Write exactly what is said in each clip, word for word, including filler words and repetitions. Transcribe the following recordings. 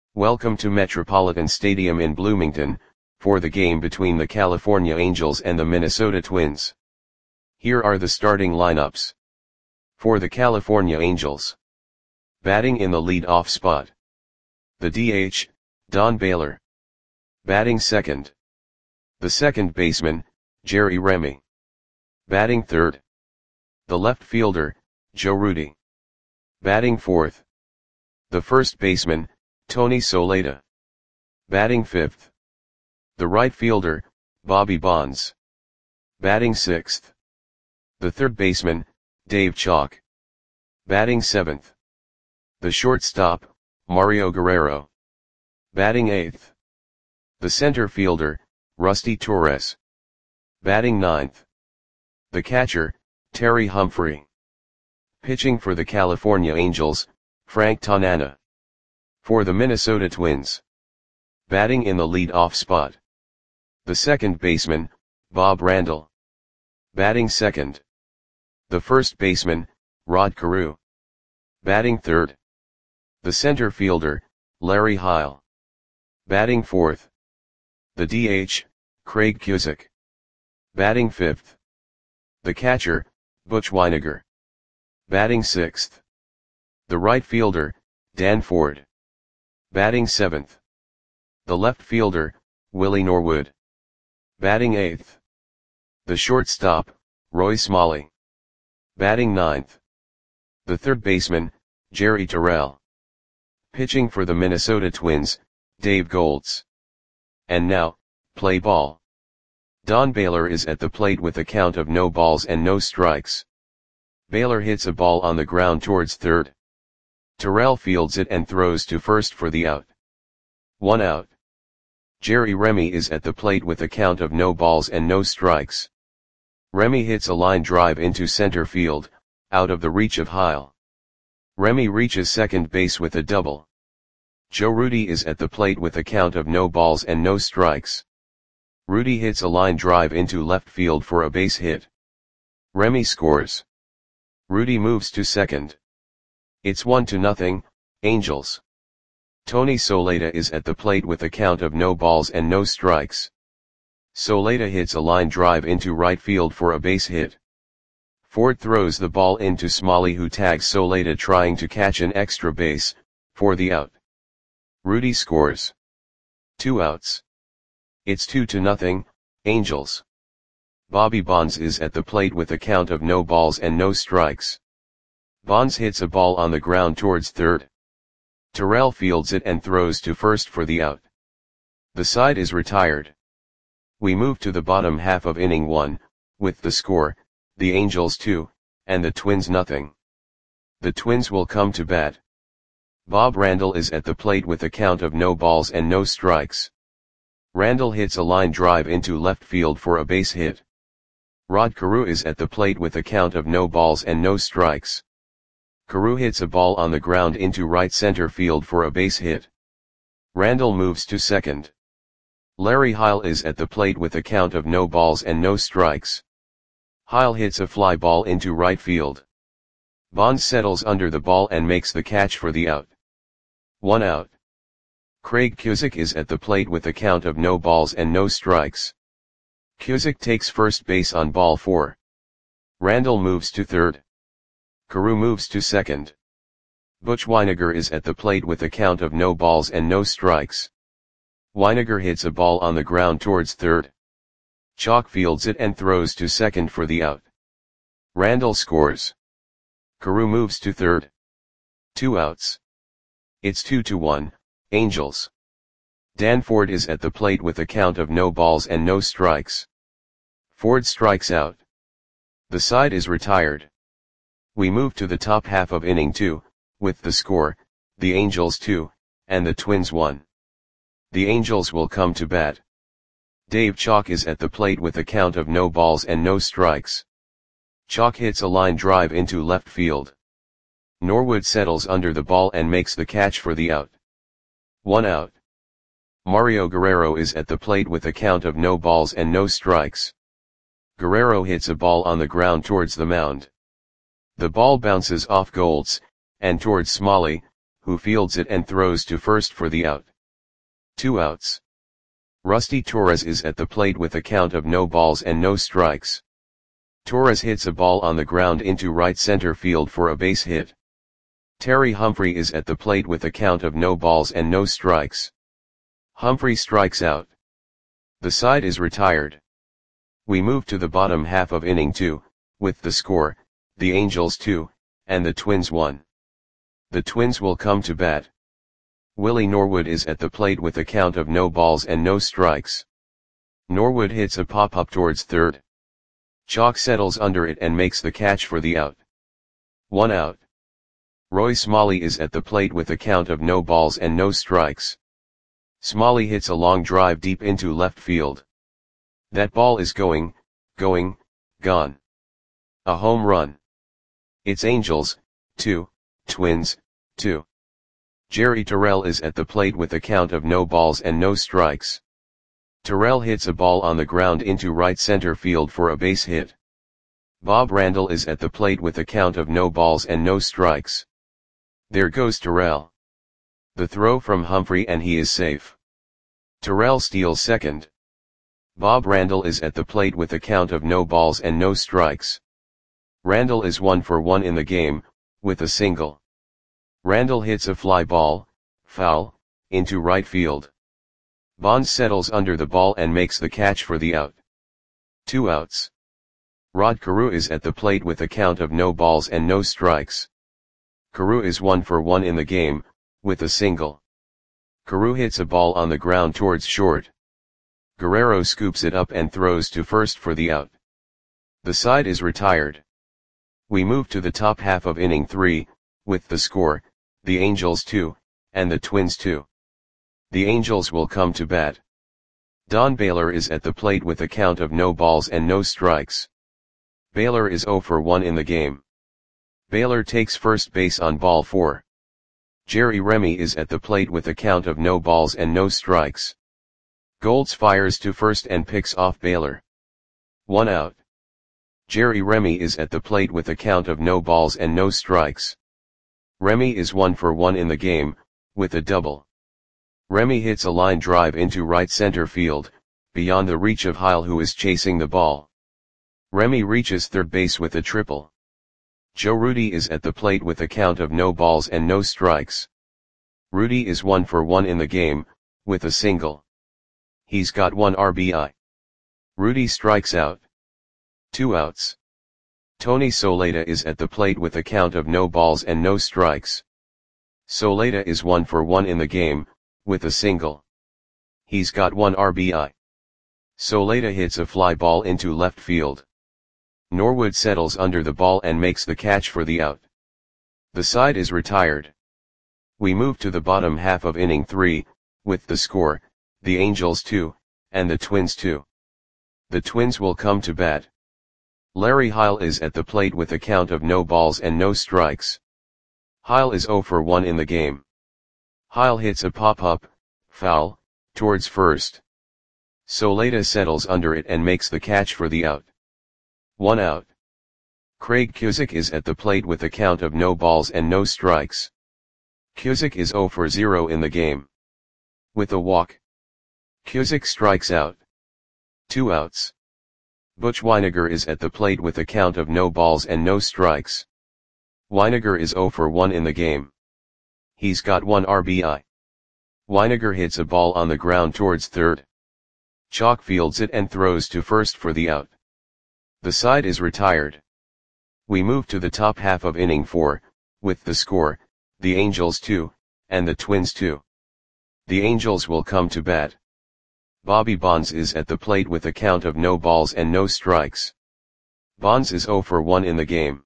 Welcome to Metropolitan Stadium in Bloomington, for the game between the California Angels and the Minnesota Twins. Here are the starting lineups. For the California Angels. Batting in the lead-off spot. The D H, Don Baylor. Batting second. The second baseman, Jerry Remy. Batting third. The left fielder, Joe Rudi. Batting fourth. The first baseman, Tony Soleta. Batting fifth. The right fielder, Bobby Bonds. Batting sixth. The third baseman, Dave Chalk. Batting seventh. The shortstop, Mario Guerrero. Batting eighth. The center fielder, Rusty Torres. Batting ninth. The catcher, Terry Humphrey. Pitching for the California Angels, Frank Tanana. For the Minnesota Twins. Batting in the lead-off spot. The second baseman, Bob Randall. Batting second. The first baseman, Rod Carew. Batting third. The center fielder, Larry Heil. Batting fourth. The D H, Craig Cusick. Batting fifth. The catcher, Butch Wynegar. Batting sixth. The right fielder, Dan Ford. Batting seventh. The left fielder, Willie Norwood. Batting eighth. The shortstop, Roy Smalley. Batting ninth. The third baseman, Jerry Terrell. Pitching for the Minnesota Twins, Dave Goltz. And now, play ball. Don Baylor is at the plate with a count of no balls and no strikes. Baylor hits a ball on the ground towards third. Terrell fields it and throws to first for the out. One out. Jerry Remy is at the plate with a count of no balls and no strikes. Remy hits a line drive into center field, out of the reach of Heil. Remy reaches second base with a double. Joe Rudi is at the plate with a count of no balls and no strikes. Rudi hits a line drive into left field for a base hit. Remy scores. Rudi moves to second. It's one to nothing, Angels. Tony Soleta is at the plate with a count of no balls and no strikes. Soleta hits a line drive into right field for a base hit. Ford throws the ball into Smalley, who tags Soleta trying to catch an extra base, for the out. Rudi scores. Two outs. It's two to nothing, Angels. Bobby Bonds is at the plate with a count of no balls and no strikes. Bonds hits a ball on the ground towards third. Terrell fields it and throws to first for the out. The side is retired. We move to the bottom half of inning one, with the score, the Angels two, and the Twins nothing. The Twins will come to bat. Bob Randall is at the plate with a count of no balls and no strikes. Randall hits a line drive into left field for a base hit. Rod Carew is at the plate with a count of no balls and no strikes. Carew hits a ball on the ground into right center field for a base hit. Randall moves to second. Larry Heil is at the plate with a count of no balls and no strikes. Heil hits a fly ball into right field. Bonds settles under the ball and makes the catch for the out. One out. Craig Cusick is at the plate with a count of no balls and no strikes. Cusick takes first base on ball four. Randall moves to third. Carew moves to second. Butch Wynegar is at the plate with a count of no balls and no strikes. Wynegar hits a ball on the ground towards third. Chalk fields it and throws to second for the out. Randall scores. Carew moves to third. Two outs. It's two to one, Angels. Dan Ford is at the plate with a count of no balls and no strikes. Ford strikes out. The side is retired. We move to the top half of inning two, with the score, the Angels two, and the Twins one. The Angels will come to bat. Dave Chalk is at the plate with a count of no balls and no strikes. Chalk hits a line drive into left field. Norwood settles under the ball and makes the catch for the out. One out. Mario Guerrero is at the plate with a count of no balls and no strikes. Guerrero hits a ball on the ground towards the mound. The ball bounces off Goltz, and towards Smalley, who fields it and throws to first for the out. Two outs. Rusty Torres is at the plate with a count of no balls and no strikes. Torres hits a ball on the ground into right center field for a base hit. Terry Humphrey is at the plate with a count of no balls and no strikes. Humphrey strikes out. The side is retired. We move to the bottom half of inning two, with the score, the Angels two, and the Twins one. The Twins will come to bat. Willie Norwood is at the plate with a count of no balls and no strikes. Norwood hits a pop-up towards third. Chalk settles under it and makes the catch for the out. One out. Roy Smalley is at the plate with a count of no balls and no strikes. Smalley hits a long drive deep into left field. That ball is going, going, gone. A home run. It's Angels, two, Twins, two. Jerry Terrell is at the plate with a count of no balls and no strikes. Terrell hits a ball on the ground into right center field for a base hit. Bob Randall is at the plate with a count of no balls and no strikes. There goes Terrell. The throw from Humphrey and he is safe. Terrell steals second. Bob Randall is at the plate with a count of no balls and no strikes. Randall is one for one in the game, with a single. Randall hits a fly ball, foul, into right field. Bonds settles under the ball and makes the catch for the out. Two outs. Rod Carew is at the plate with a count of no balls and no strikes. Carew is one for one in the game, with a single. Carew hits a ball on the ground towards short. Guerrero scoops it up and throws to first for the out. The side is retired. We move to the top half of inning three, with the score, the Angels two, and the Twins two. The Angels will come to bat. Don Baylor is at the plate with a count of no balls and no strikes. Baylor is zero for one in the game. Baylor takes first base on ball four. Jerry Remy is at the plate with a count of no balls and no strikes. Golds fires to first and picks off Baylor. One out. Jerry Remy is at the plate with a count of no balls and no strikes. Remy is one for one in the game, with a double. Remy hits a line drive into right center field, beyond the reach of Heil who is chasing the ball. Remy reaches third base with a triple. Joe Rudy is at the plate with a count of no balls and no strikes. Rudy is one for one in the game, with a single. He's got one R B I. Rudy strikes out. Two outs. Tony Soleta is at the plate with a count of no balls and no strikes. Soleta is one for one in the game, with a single. He's got one R B I. Soleta hits a fly ball into left field. Norwood settles under the ball and makes the catch for the out. The side is retired. We move to the bottom half of inning three, with the score, the Angels two, and the Twins two. The Twins will come to bat. Larry Heil is at the plate with a count of no balls and no strikes. Heil is zero for one in the game. Heil hits a pop-up, foul, towards first. Soleta settles under it and makes the catch for the out. One out. Craig Cusick is at the plate with a count of no balls and no strikes. Cusick is zero for zero in the game. With a walk. Cusick strikes out. Two outs. Butch Weiniger is at the plate with a count of no balls and no strikes. Weiniger is zero for one in the game. He's got one R B I. Weiniger hits a ball on the ground towards third. Chalk fields it and throws to first for the out. The side is retired. We move to the top half of inning four, with the score, the Angels two, and the Twins two. The Angels will come to bat. Bobby Bonds is at the plate with a count of no balls and no strikes. Bonds is zero for one in the game.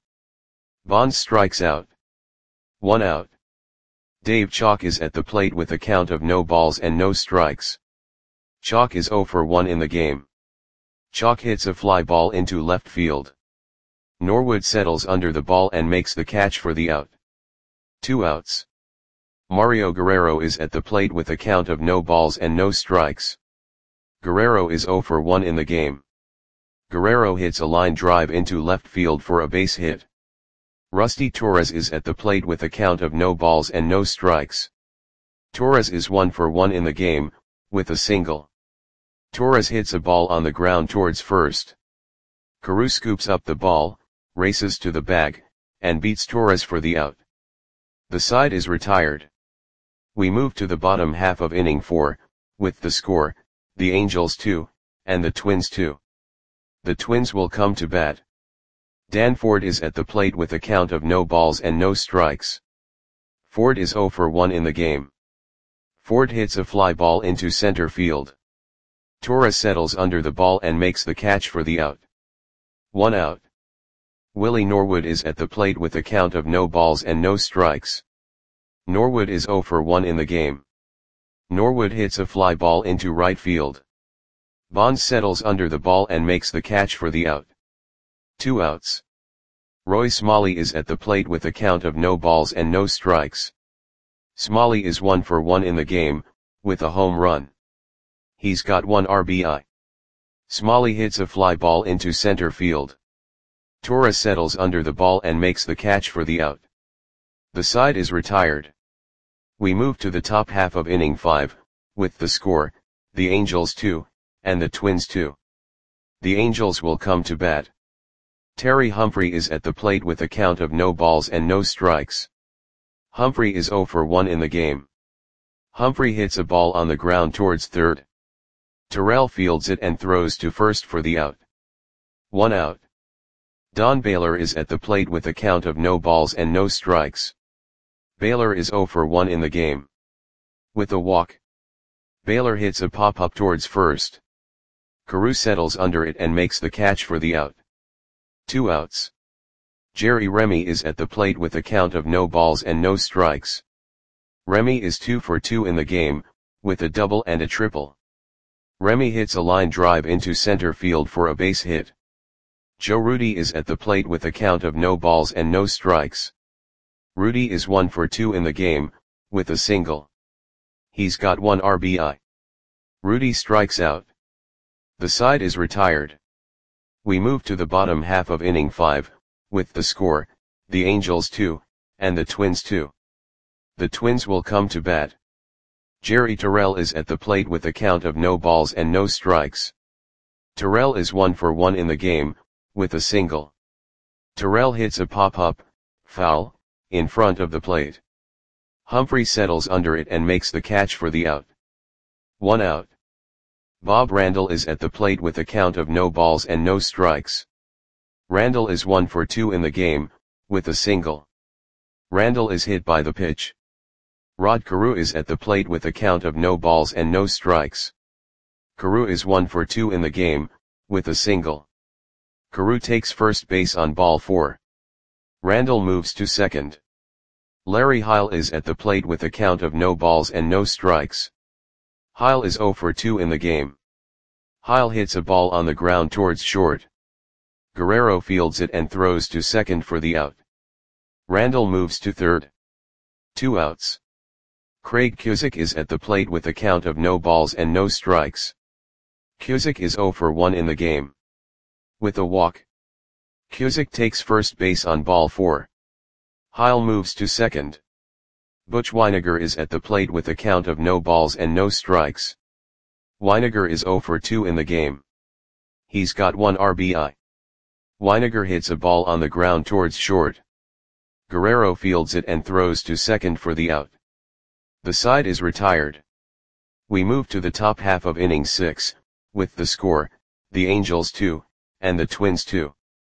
Bonds strikes out. One out. Dave Chalk is at the plate with a count of no balls and no strikes. Chalk is zero for one in the game. Chalk hits a fly ball into left field. Norwood settles under the ball and makes the catch for the out. Two outs. Mario Guerrero is at the plate with a count of no balls and no strikes. Guerrero is zero for one in the game. Guerrero hits a line drive into left field for a base hit. Rusty Torres is at the plate with a count of no balls and no strikes. Torres is one for one in the game, with a single. Torres hits a ball on the ground towards first. Carew scoops up the ball, races to the bag, and beats Torres for the out. The side is retired. We move to the bottom half of inning four, with the score, the Angels two, and the Twins two. The Twins will come to bat. Dan Ford is at the plate with a count of no balls and no strikes. Ford is zero for one in the game. Ford hits a fly ball into center field. Torres settles under the ball and makes the catch for the out. One out. Willie Norwood is at the plate with a count of no balls and no strikes. Norwood is zero for one in the game. Norwood hits a fly ball into right field. Bonds settles under the ball and makes the catch for the out. Two outs. Roy Smalley is at the plate with a count of no balls and no strikes. Smalley is one for one in the game, with a home run. He's got one R B I. Smalley hits a fly ball into center field. Torres settles under the ball and makes the catch for the out. The side is retired. We move to the top half of inning five, with the score, the Angels two, and the Twins two. The Angels will come to bat. Terry Humphrey is at the plate with a count of no balls and no strikes. Humphrey is zero for one in the game. Humphrey hits a ball on the ground towards third. Terrell fields it and throws to first for the out. One out. Don Baylor is at the plate with a count of no balls and no strikes. Baylor is zero for one in the game. With a walk. Baylor hits a pop-up towards first. Carew settles under it and makes the catch for the out. Two outs. Jerry Remy is at the plate with a count of no balls and no strikes. Remy is two for two in the game, with a double and a triple. Remy hits a line drive into center field for a base hit. Joe Rudy is at the plate with a count of no balls and no strikes. Rudy is one for two in the game, with a single. He's got one R B I. Rudy strikes out. The side is retired. We move to the bottom half of inning five, with the score, the Angels two, and the Twins two. The Twins will come to bat. Jerry Terrell is at the plate with a count of no balls and no strikes. Terrell is one for one in the game, with a single. Terrell hits a pop-up, foul, in front of the plate. Humphrey settles under it and makes the catch for the out. One out. Bob Randall is at the plate with a count of no balls and no strikes. Randall is one for two in the game, with a single. Randall is hit by the pitch. Rod Carew is at the plate with a count of no balls and no strikes. Carew is one for two in the game, with a single. Carew takes first base on ball four. Randall moves to second. Larry Heil is at the plate with a count of no balls and no strikes. Heil is zero for two in the game. Heil hits a ball on the ground towards short. Guerrero fields it and throws to second for the out. Randall moves to third. Two outs. Craig Cusick is at the plate with a count of no balls and no strikes. Cusick is zero for one in the game. With a walk. Cusick takes first base on ball four. Heil moves to second. Butch Weiniger is at the plate with a count of no balls and no strikes. Weiniger is zero for two in the game. He's got one R B I. Weiniger hits a ball on the ground towards short. Guerrero fields it and throws to second for the out. The side is retired. We move to the top half of inning six, with the score, the Angels two, and the Twins two.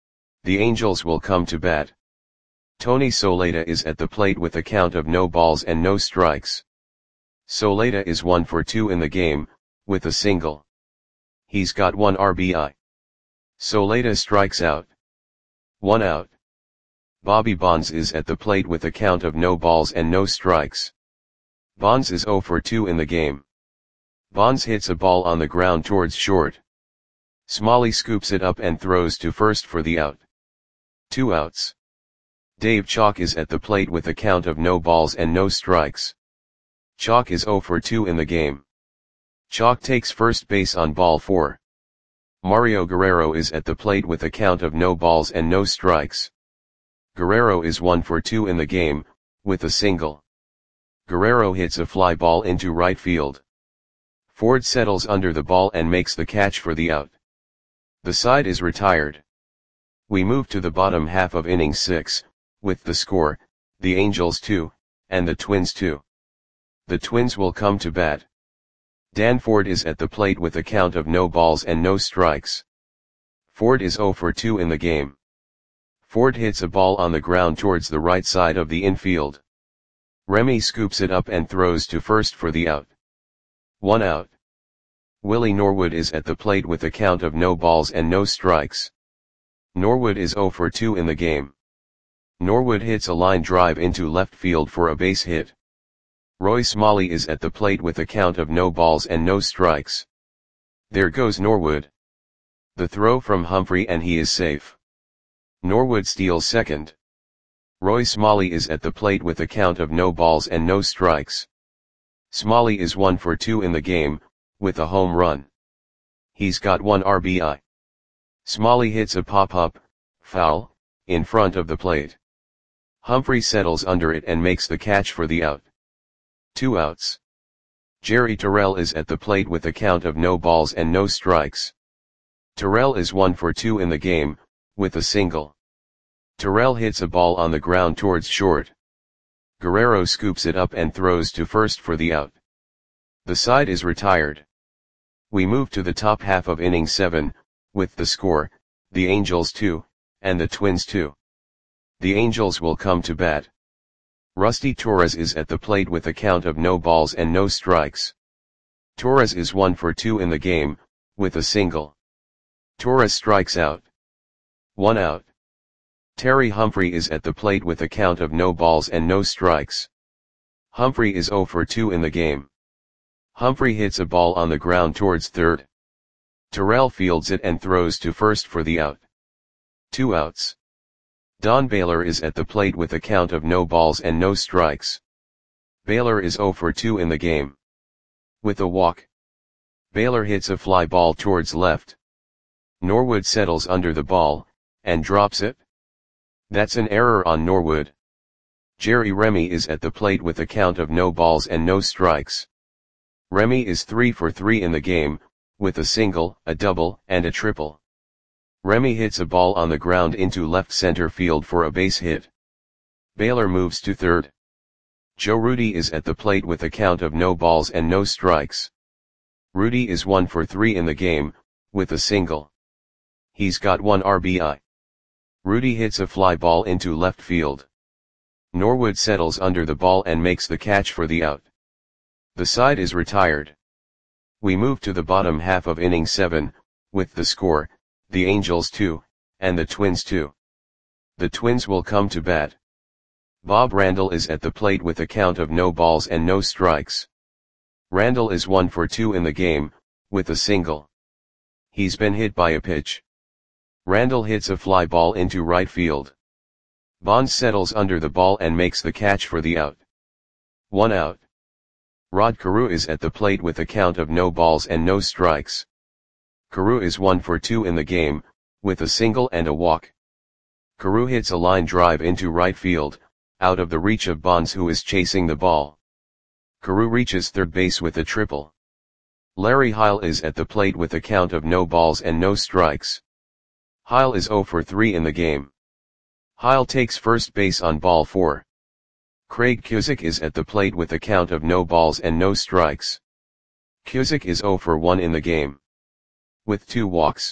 The Angels will come to bat. Tony Soleta is at the plate with a count of no balls and no strikes. Soleta is one for two in the game, with a single. He's got one R B I. Soleta strikes out. One out. Bobby Bonds is at the plate with a count of no balls and no strikes. Bonds is zero for two in the game. Bonds hits a ball on the ground towards short. Smalley scoops it up and throws to first for the out. Two outs. Dave Chalk is at the plate with a count of no balls and no strikes. Chalk is zero for two in the game. Chalk takes first base on ball four. Mario Guerrero is at the plate with a count of no balls and no strikes. Guerrero is one for two in the game, with a single. Guerrero hits a fly ball into right field. Ford settles under the ball and makes the catch for the out. The side is retired. We move to the bottom half of inning six, with the score, the Angels two, and the Twins two. The Twins will come to bat. Dan Ford is at the plate with a count of no balls and no strikes. Ford is zero for two in the game. Ford hits a ball on the ground towards the right side of the infield. Remy scoops it up and throws to first for the out. One out. Willie Norwood is at the plate with a count of no balls and no strikes. Norwood is zero for two in the game. Norwood hits a line drive into left field for a base hit. Roy Smalley is at the plate with a count of no balls and no strikes. There goes Norwood. The throw from Humphrey and he is safe. Norwood steals second. Roy Smalley is at the plate with a count of no balls and no strikes. Smalley is one for two in the game, with a home run. He's got one R B I. Smalley hits a pop-up, foul, in front of the plate. Humphrey settles under it and makes the catch for the out. Two outs. Jerry Terrell is at the plate with a count of no balls and no strikes. Terrell is one for two in the game, with a single. Terrell hits a ball on the ground towards short. Guerrero scoops it up and throws to first for the out. The side is retired. We move to the top half of inning seven, with the score, the Angels two, and the Twins two. The Angels will come to bat. Rusty Torres is at the plate with a count of no balls and no strikes. Torres is one for two in the game, with a single. Torres strikes out. One out. Terry Humphrey is at the plate with a count of no balls and no strikes. Humphrey is zero for two in the game. Humphrey hits a ball on the ground towards third. Terrell fields it and throws to first for the out. Two outs. Don Baylor is at the plate with a count of no balls and no strikes. Baylor is zero for two in the game. With a walk. Baylor hits a fly ball towards left. Norwood settles under the ball, and drops it. That's an error on Norwood. Jerry Remy is at the plate with a count of no balls and no strikes. Remy is three for three in the game, with a single, a double, and a triple. Remy hits a ball on the ground into left center field for a base hit. Baylor moves to third. Joe Rudy is at the plate with a count of no balls and no strikes. Rudy is one for three in the game, with a single. He's got one R B I. Rudy hits a fly ball into left field. Norwood settles under the ball and makes the catch for the out. The side is retired. We move to the bottom half of inning seven, with the score, the Angels two, and the Twins two. The Twins will come to bat. Bob Randall is at the plate with a count of no balls and no strikes. Randall is one for two in the game, with a single. He's been hit by a pitch. Randall hits a fly ball into right field. Bonds settles under the ball and makes the catch for the out. One out. Rod Carew is at the plate with a count of no balls and no strikes. Carew is one for two in the game, with a single and a walk. Carew hits a line drive into right field, out of the reach of Bonds who is chasing the ball. Carew reaches third base with a triple. Larry Heil is at the plate with a count of no balls and no strikes. Heil is zero for three in the game. Heil takes first base on ball four. Craig Cusick is at the plate with a count of no balls and no strikes. Cusick is zero for one in the game. With two walks.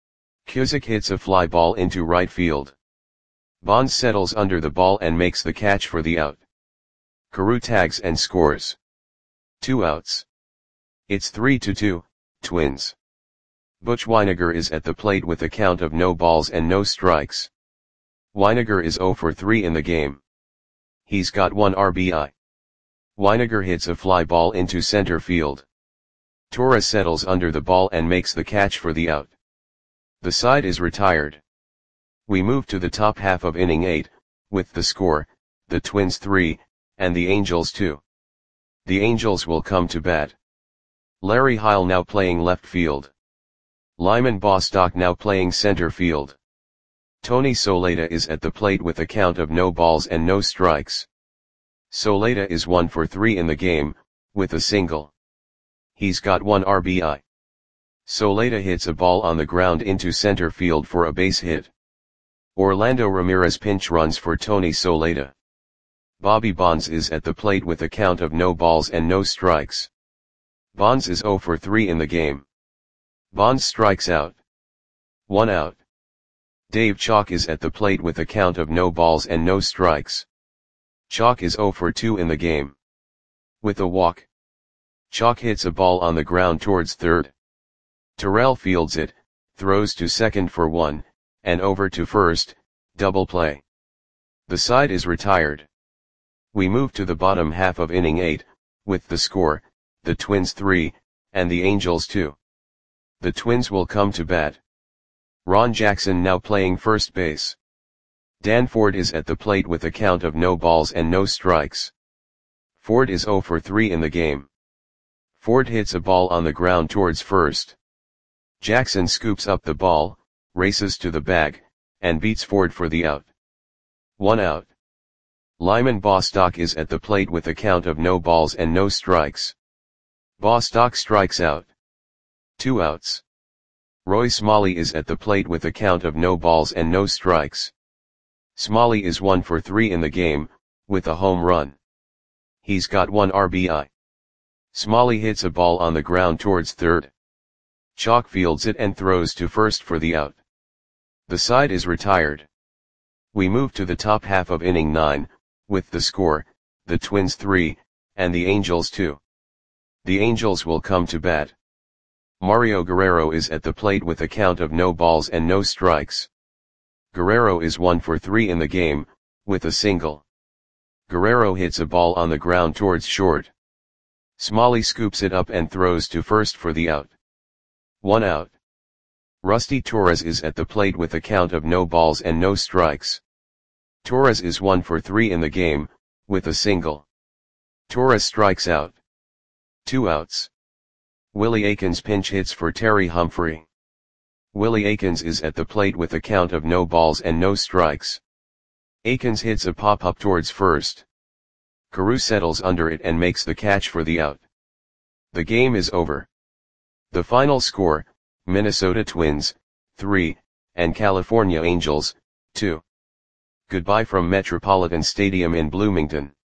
Cusick hits a fly ball into right field. Bonds settles under the ball and makes the catch for the out. Carew tags and scores. Two outs. It's three to two, Twins. Butch Weiniger is at the plate with a count of no balls and no strikes. Weiniger is zero for three in the game. He's got one R B I. Weiniger hits a fly ball into center field. Torres settles under the ball and makes the catch for the out. The side is retired. We move to the top half of inning eight, with the score, the Twins three, and the Angels two. The Angels will come to bat. Larry Heil now playing left field. Lyman Bostock now playing center field. Tony Soleta is at the plate with a count of no balls and no strikes. Soleta is one for three in the game, with a single. He's got one R B I. Soleta hits a ball on the ground into center field for a base hit. Orlando Ramirez pinch runs for Tony Soleta. Bobby Bonds is at the plate with a count of no balls and no strikes. Bonds is zero for three in the game. Bonds strikes out. One out. Dave Chalk is at the plate with a count of no balls and no strikes. Chalk is zero for two in the game. With a walk. Chalk hits a ball on the ground towards third. Terrell fields it, throws to second for one, and over to first, double play. The side is retired. We move to the bottom half of inning eight, with the score, the Twins three, and the Angels two. The Twins will come to bat. Ron Jackson now playing first base. Dan Ford is at the plate with a count of no balls and no strikes. Ford is zero for three in the game. Ford hits a ball on the ground towards first. Jackson scoops up the ball, races to the bag, and beats Ford for the out. One out. Lyman Bostock is at the plate with a count of no balls and no strikes. Bostock strikes out. Two outs. Roy Smalley is at the plate with a count of no balls and no strikes. Smalley is one for three in the game, with a home run. He's got one R B I. Smalley hits a ball on the ground towards third. Chalk fields it and throws to first for the out. The side is retired. We move to the top half of inning nine, with the score, the Twins three, and the Angels two. The Angels will come to bat. Mario Guerrero is at the plate with a count of no balls and no strikes. Guerrero is one for three in the game, with a single. Guerrero hits a ball on the ground towards short. Smalley scoops it up and throws to first for the out. One out. Rusty Torres is at the plate with a count of no balls and no strikes. Torres is one for three in the game, with a single. Torres strikes out. Two outs. Willie Aikens pinch hits for Terry Humphrey. Willie Aikens is at the plate with a count of no balls and no strikes. Aikens hits a pop-up towards first. Carew settles under it and makes the catch for the out. The game is over. The final score, Minnesota Twins, three, and California Angels, two. Goodbye from Metropolitan Stadium in Bloomington.